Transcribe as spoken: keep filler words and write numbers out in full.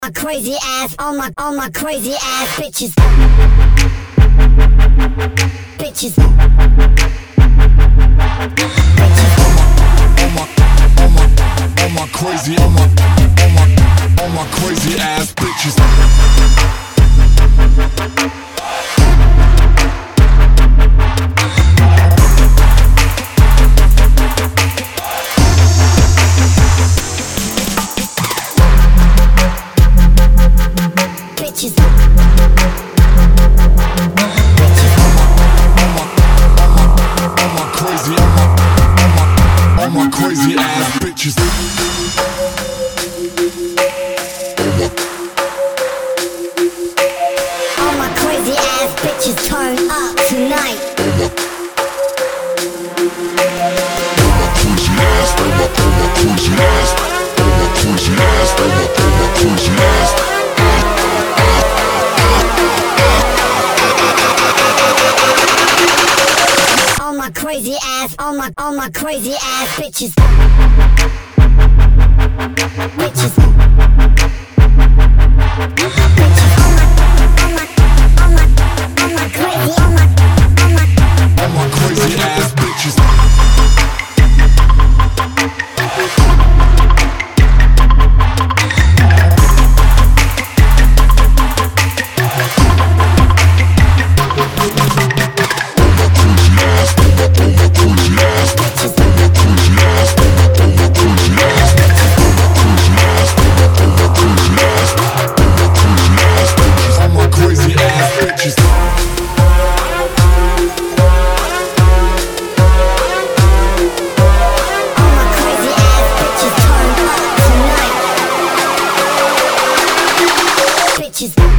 My crazy ass, all my, all my crazy ass bitches. Bitches. All my, all my, all my crazy, all my, all my, all my crazy ass bitches. Bitches. All my crazy ass bitches. All my crazy ass bitches turn up tonight. All my crazy ass, all my, all my crazy ass, all my crazy ass, all my, all my crazy ass. All my crazy ass, all my, all my crazy ass bitches. Bitches. Bitches. All my, all my, all my, all my crazy, all my, all my, All my crazy ass bitches. bitches.